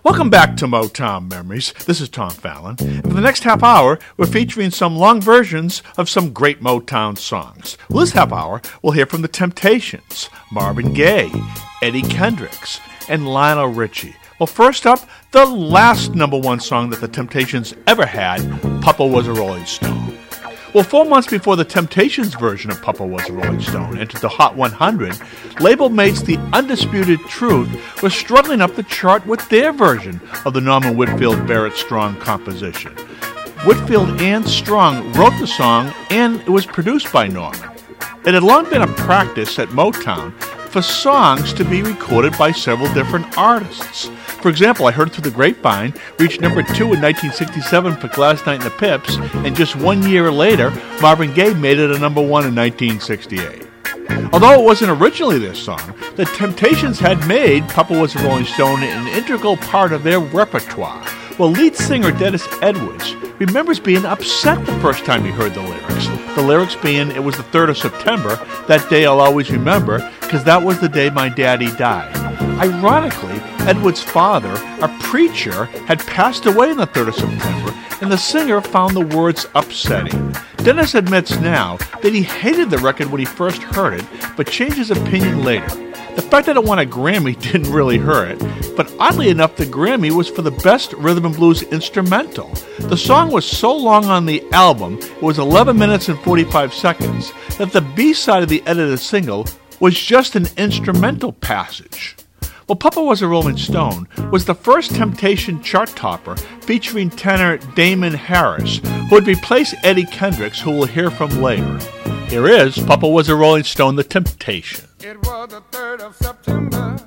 Welcome back to Motown Memories. This is Tom Fallon. And for the next half hour, we're featuring some long versions of some great Motown songs. Well, this half hour, we'll hear from The Temptations, Marvin Gaye, Eddie Kendricks, and Lionel Richie. Well, first up, the last number one song that The Temptations ever had, Papa Was a Rolling Stone. Well, 4 months before the Temptations' version of Papa Was a Rolling Stone entered the Hot 100, label mates The Undisputed Truth were struggling up the chart with their version of the Norman Whitfield Barrett Strong composition. Whitfield and Strong wrote the song, and it was produced by Norman. It had long been a practice at Motown for songs to be recorded by several different artists. For example, I Heard It Through the Grapevine reached number 2 in 1967 for Gladys Knight and the Pips, and just 1 year later, Marvin Gaye made it a number 1 in 1968. Although it wasn't originally their song, the Temptations had made Papa Was a Rolling Stone an integral part of their repertoire. Well, lead singer Dennis Edwards remembers being upset the first time he heard the lyrics. The lyrics being, it was the 3rd of September, that day I'll always remember, because that was the day my daddy died. Ironically, Edwards' father, a preacher, had passed away on the 3rd of September, and the singer found the words upsetting. Dennis admits now that he hated the record when he first heard it, but changed his opinion later. The fact that it won a Grammy didn't really hurt it, but oddly enough, the Grammy was for the Best Rhythm and Blues Instrumental. The song was so long on the album, it was 11 minutes and 45 seconds, that the B-side of the edited single was just an instrumental passage. Well, Papa Was a Rolling Stone was the first Temptation chart topper featuring tenor Damon Harris, who would replace Eddie Kendricks, who we'll hear from later. Here is Papa Was a Rolling Stone, The Temptation. It was the 3rd of September,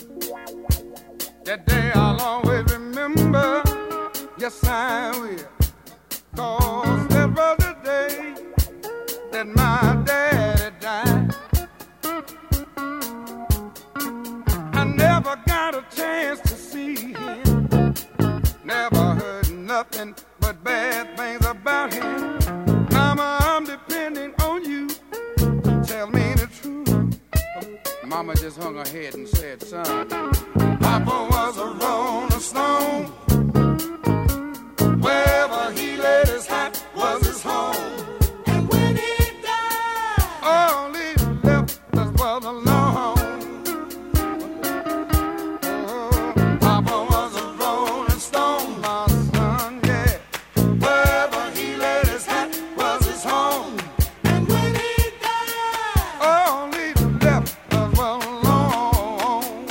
that day I'll always remember. Yes, I will, 'cause that was the day that my daddy died. I never got a chance to see him, never heard nothing but bad things about him. Mama, I'm depending on you to tell me the truth. Mama just hung her head and said, son, Papa was a rolling stone. Wherever he laid his hat was his home. And when he died, all he left us was alone. Papa was a rolling stone, my son, yeah. Wherever he laid his hat was his home. And when he died, all he left us was alone.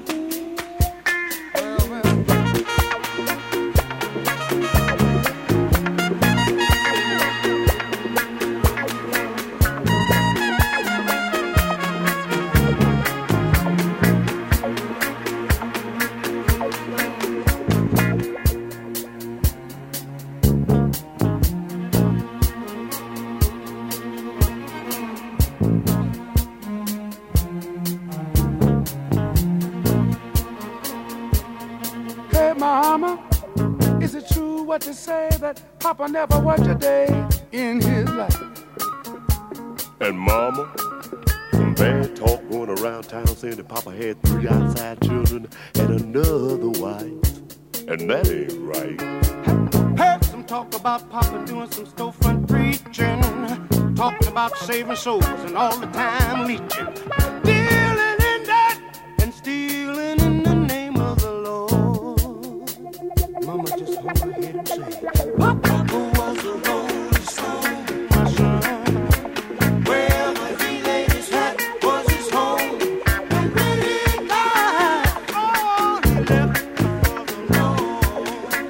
Hey, Mama, is it true what you say that Papa never worked a day in his life? And Mama, some bad talk going around town saying that Papa had 3 outside children and another wife. And that ain't right. Heard some talk about Papa doing some storefront preaching, talking about saving souls and all the time leeching, dealing in that and stealing in the name of the Lord. Mama just hung her head and said, Papa was a rolling stone, my son. Wherever he laid his hat was his home. And when he died, all he left was alone.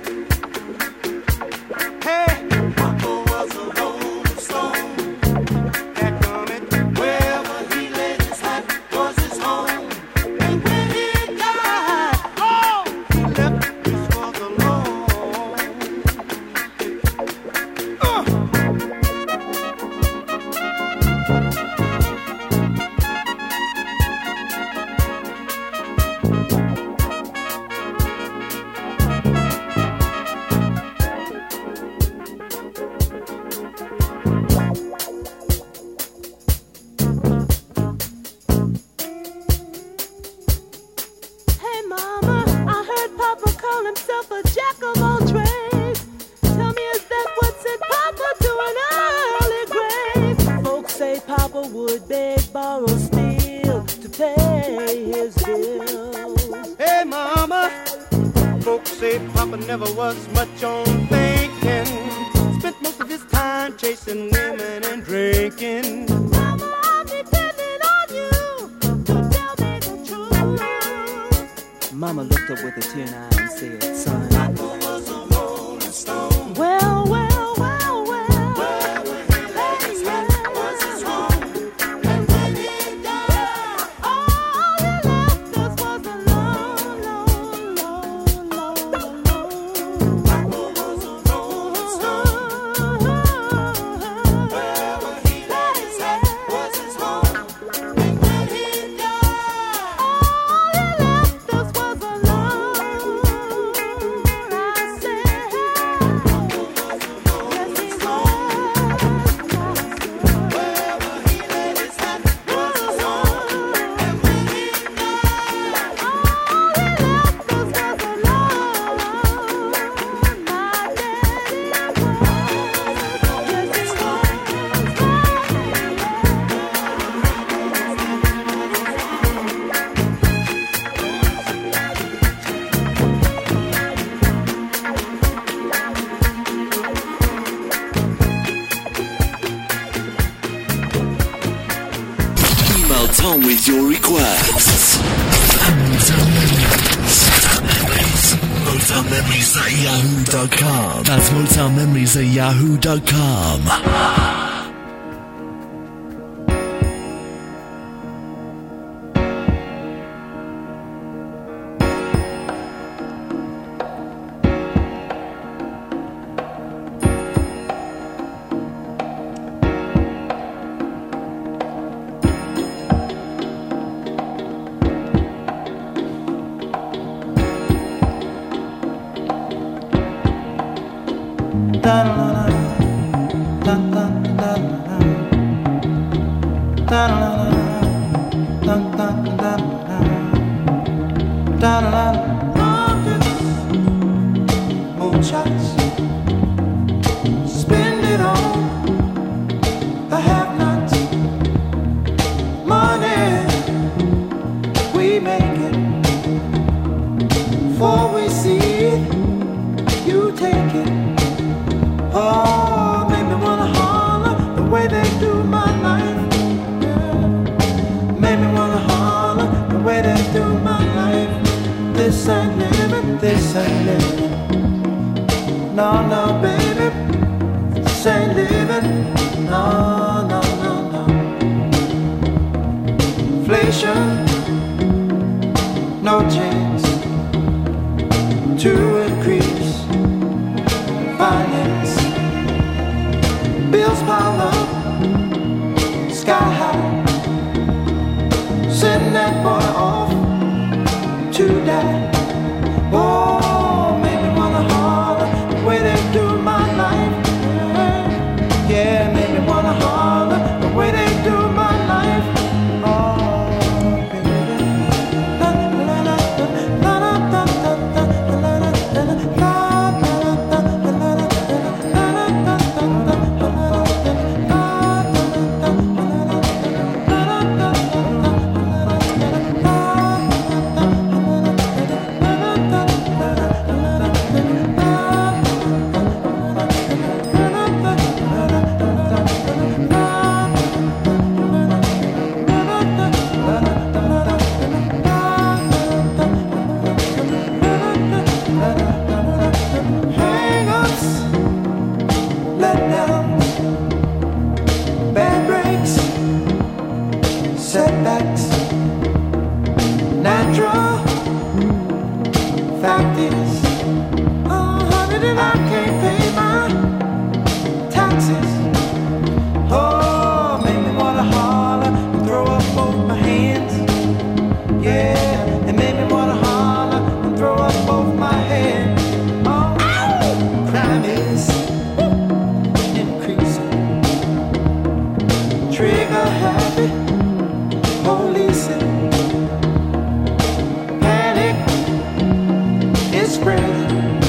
Hey, Papa was a rolling stone. That done it. Wherever he laid his hat was his home. And when he died, all he left us was alone. himself a jack of all trades. Tell me, is that what sent Papa to an early grave? Folks say Papa would beg, borrow, steal to pay his bills. Hey, Mama, folks say Papa never was much on thinking. Spent most of his time chasing women and drinking. Mama, I'm depending on you to tell me the truth. Mama looked up with a tear in her eye and said, son, Papa was a rolling stone. Well, well, well, well. Where his head was his home. And when he died, All he left us was a lone, lone, lone, lone, lone. Papa was a rolling stone. Wherever he laid his head was his home. And when he died, All he left us was alone. I said, yes, he was. wherever he laid his head was his home. And when he died, All he left us was alone. My daddy was. Yes, he Email Tom with your requests. Motown Memories at yahoo.com. That's Motown Memories at yahoo.com. spend it on the have-nots. Money, we make it. Before we see it, you take it. Oh, make me wanna holler the way they do my life. Yeah. Make me wanna holler the way they do my life. This ain't living, this ain't living. No, no, baby, this ain't living. No, no, no, no. Inflation, no chance to increase finance. Bills pile up, sky high. Send that boy off to die. Oh, make me wanna holler the way they do my life. Yeah, make me wanna holler the way they do my life. Oh, baby. La, la, la, la, la, la, la, la, la, la, la, la, hang-ups, letdowns, bad breaks, setbacks, natural. Fact is, oh, honey, that I can't pay my taxes. Oh, make me wanna holler and throw up both my hands. Yeah, it made me wanna holler and throw up both my hands. Oh, crime is increasing. Trigger happy, policing. Panic is spreading.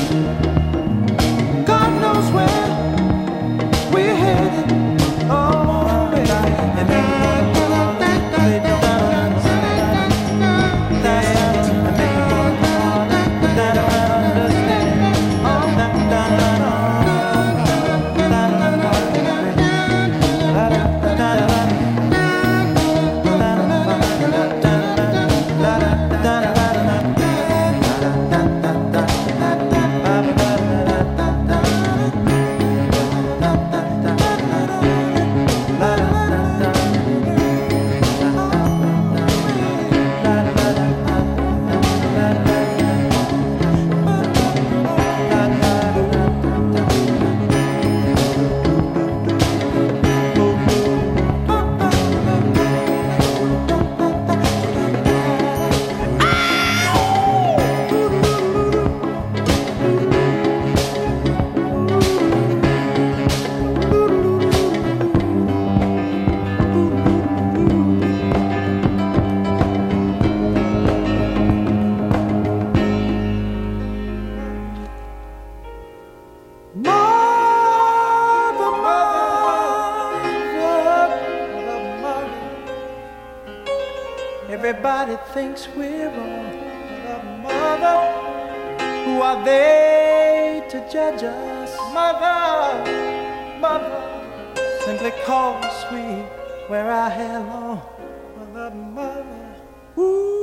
everybody thinks we're wrong. But mother, who are they to judge us? Mother, mother, simply cause we wear our hair long. Mother, mother, ooh.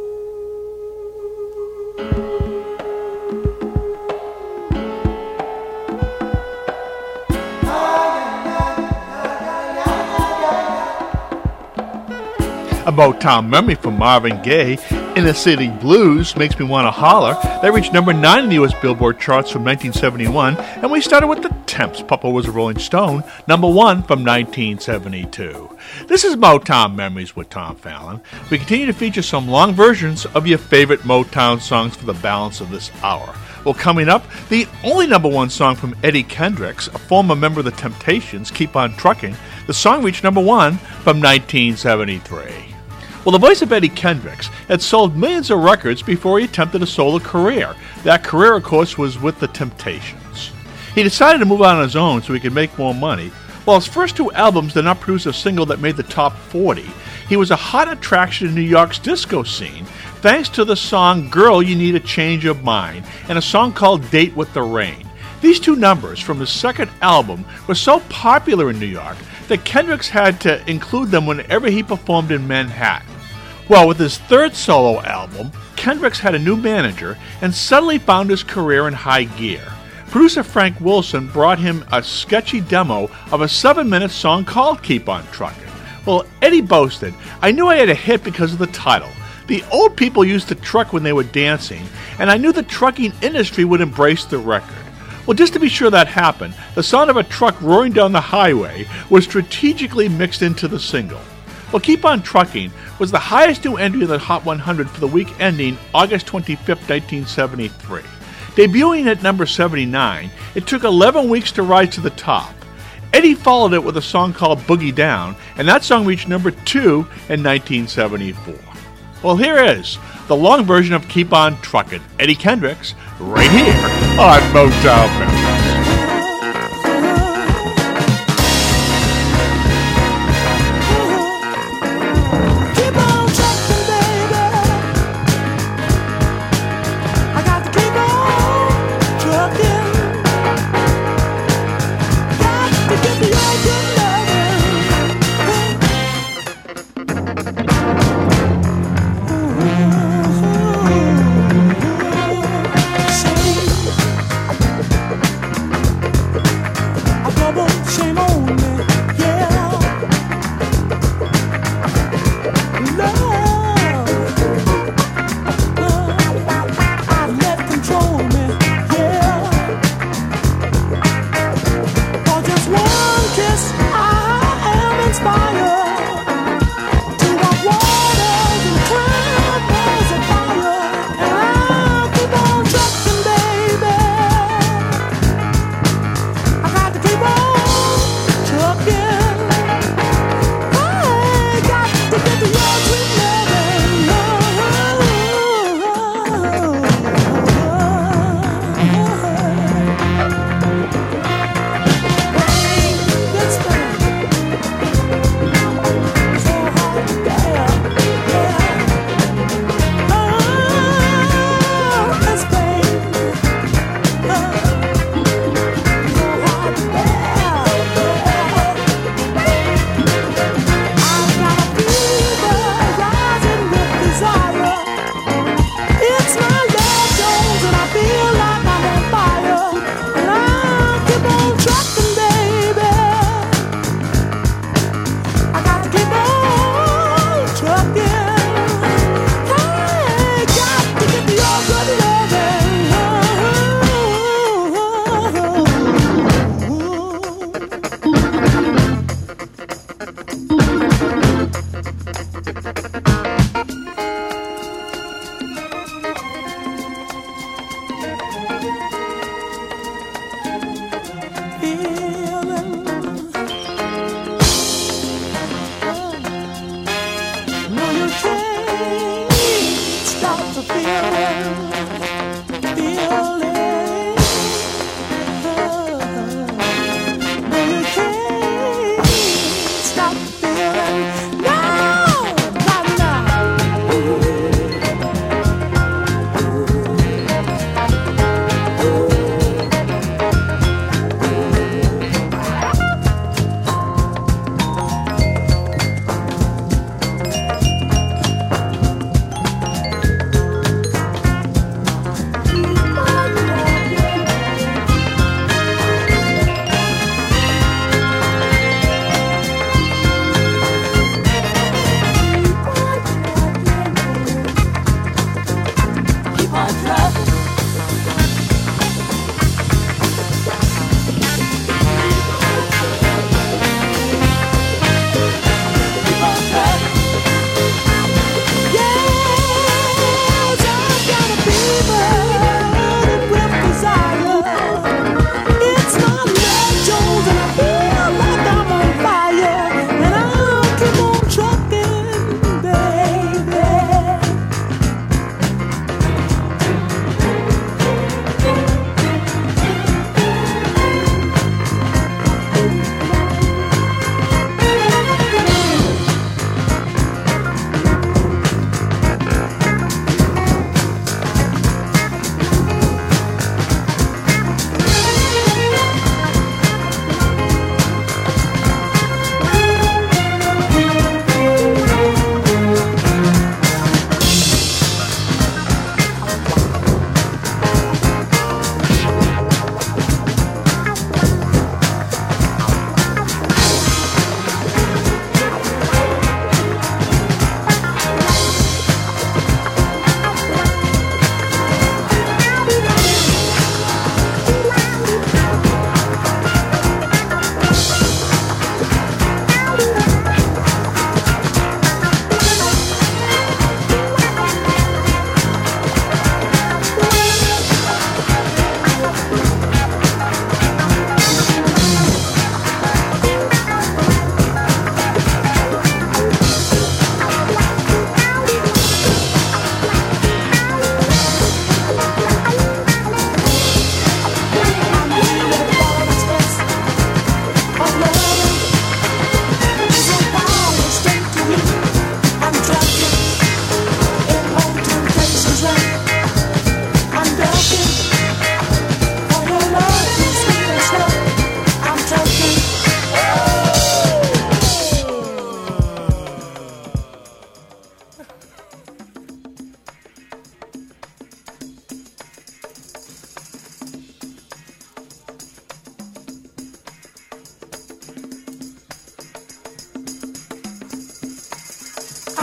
A Motown memory from Marvin Gaye, Inner City Blues, Makes Me Wanna Holler. That reached number 9 in the U.S. Billboard charts from 1971, and we started with the Temps. Papa Was a Rolling Stone, number 1 from 1972. This is Motown Memories with Tom Fallon. We continue to feature some long versions of your favorite Motown songs for the balance of this hour. Well, coming up, the only number 1 song from Eddie Kendricks, a former member of the Temptations, Keep On Trucking. The song reached number 1 from 1973. Well, the voice of Eddie Kendricks had sold millions of records before he attempted a solo career. That career, of course, was with the Temptations. He decided to move out on his own so he could make more money. While his first 2 albums did not produce a single that made the top 40, he was a hot attraction in New York's disco scene thanks to the song Girl, You Need a Change of Mind and a song called Date with the Rain. These 2 numbers from his second album were so popular in New York that Kendricks had to include them whenever he performed in Manhattan. Well, with his third solo album, Kendricks had a new manager and suddenly found his career in high gear. Producer Frank Wilson brought him a sketchy demo of a 7-minute song called Keep On Trucking. Well, Eddie boasted, "I knew I had a hit because of the title. The old people used to truck when they were dancing, and I knew the trucking industry would embrace the record." Well, just to be sure that happened, the sound of a truck roaring down the highway was strategically mixed into the single. Well, Keep On Trucking was the highest new entry in the Hot 100 for the week ending August 25, 1973. Debuting at number 79, it took 11 weeks to rise to the top. Eddie followed it with a song called Boogie Down, and that song reached number 2 in 1974. Well, here is the long version of Keep On Truckin', Eddie Kendricks, right here on Motown Memories.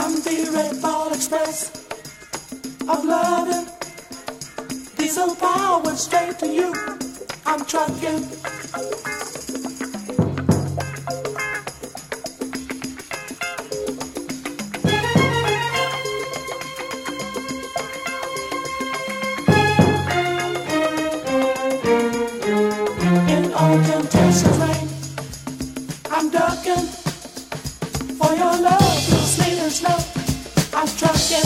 I'm the Red Ball Express of loving. Diesel power straight to you. I'm trucking. In all temptation's rain, I'm ducking. For your love, you're sweet and slow. I'm trucking.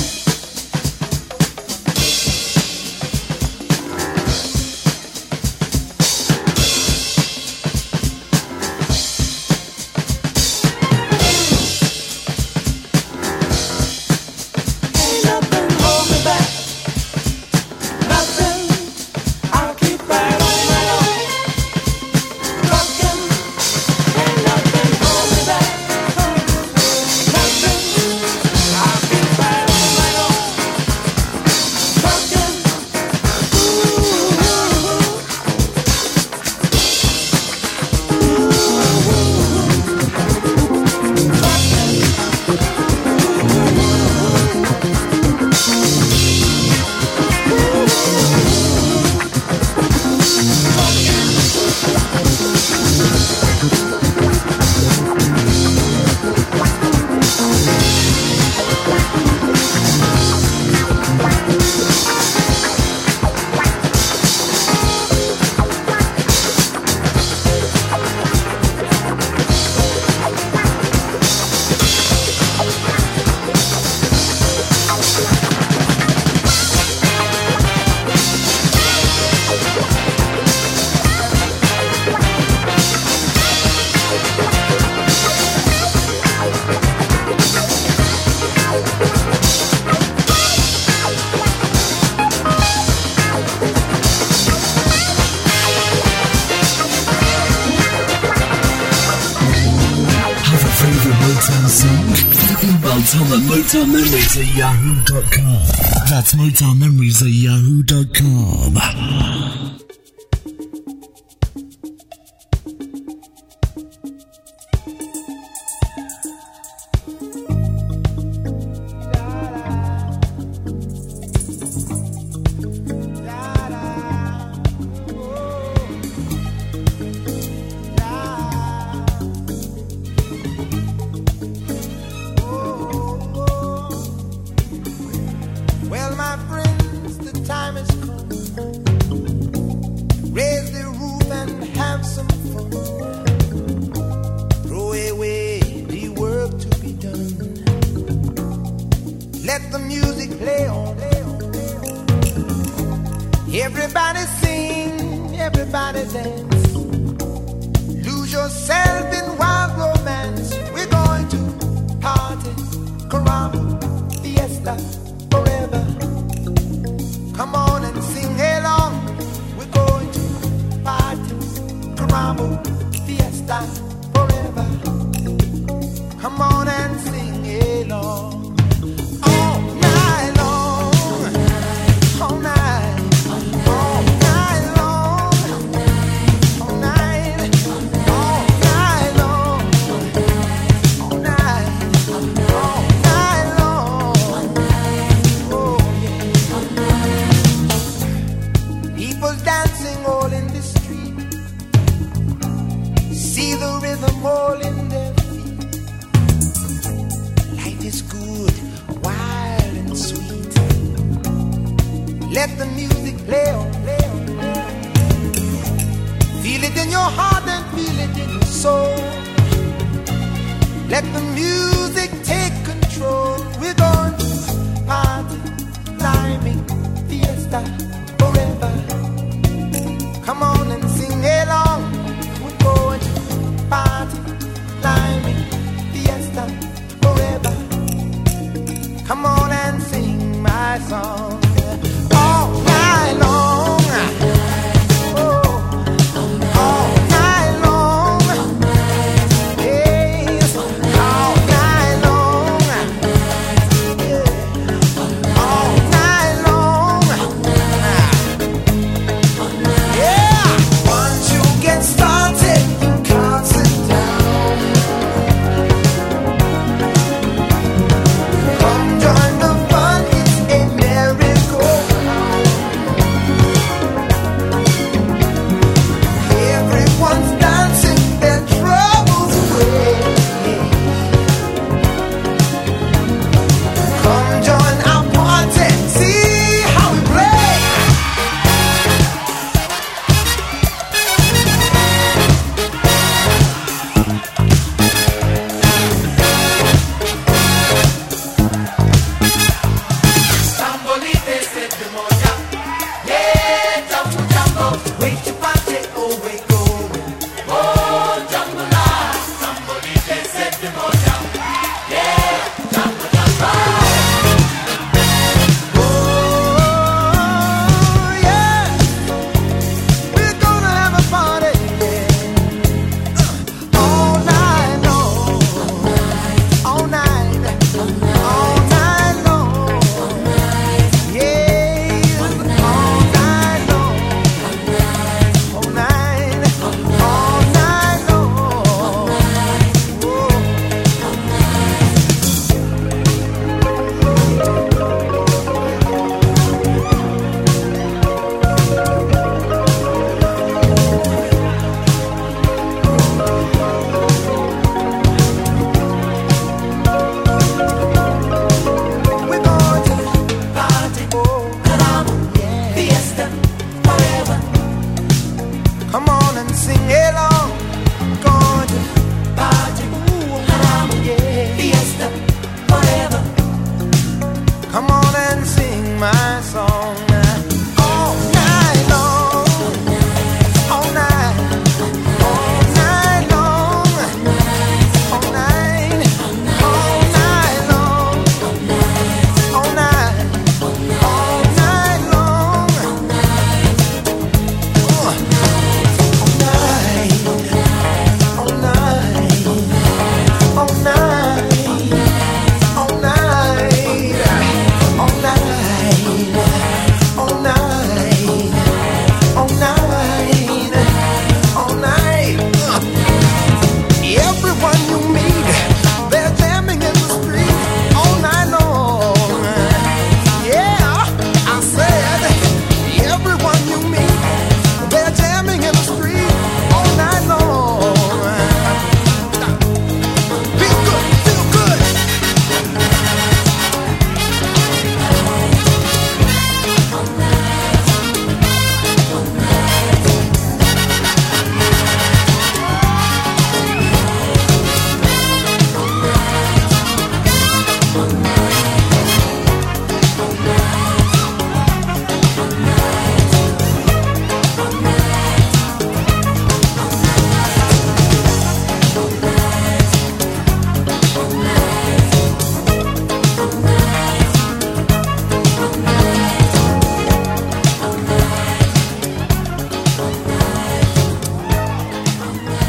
Motown Memories at yahoo.com. That's Motown Memories at yahoo.com.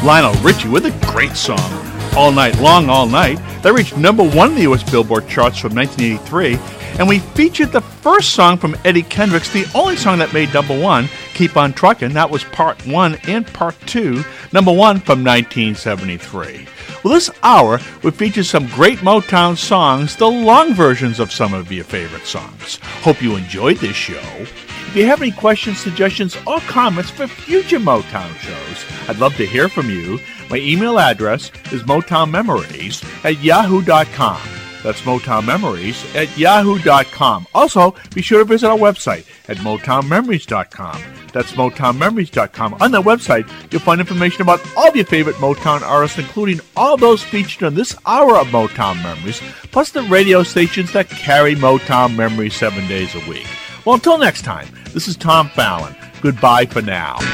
Lionel Richie with a great song, All Night Long, All Night. That reached number 1 in the U.S. Billboard charts from 1983. And we featured the first song from Eddie Kendricks, the only song that made number 1, Keep on Truckin'. That was part 1 and part 2, number 1 from 1973. Well, this hour will feature some great Motown songs, the long versions of some of your favorite songs. Hope you enjoyed this show. If you have any questions, suggestions, or comments for future Motown shows, I'd love to hear from you. My email address is motownmemories@yahoo.com. That's motownmemories@yahoo.com. Also, be sure to visit our website at motownmemories.com. That's motownmemories.com. On that website, you'll find information about all of your favorite Motown artists, including all those featured on this hour of Motown Memories, plus the radio stations that carry Motown Memories 7 days a week. Well, until next time, this is Tom Fallon. Goodbye for now.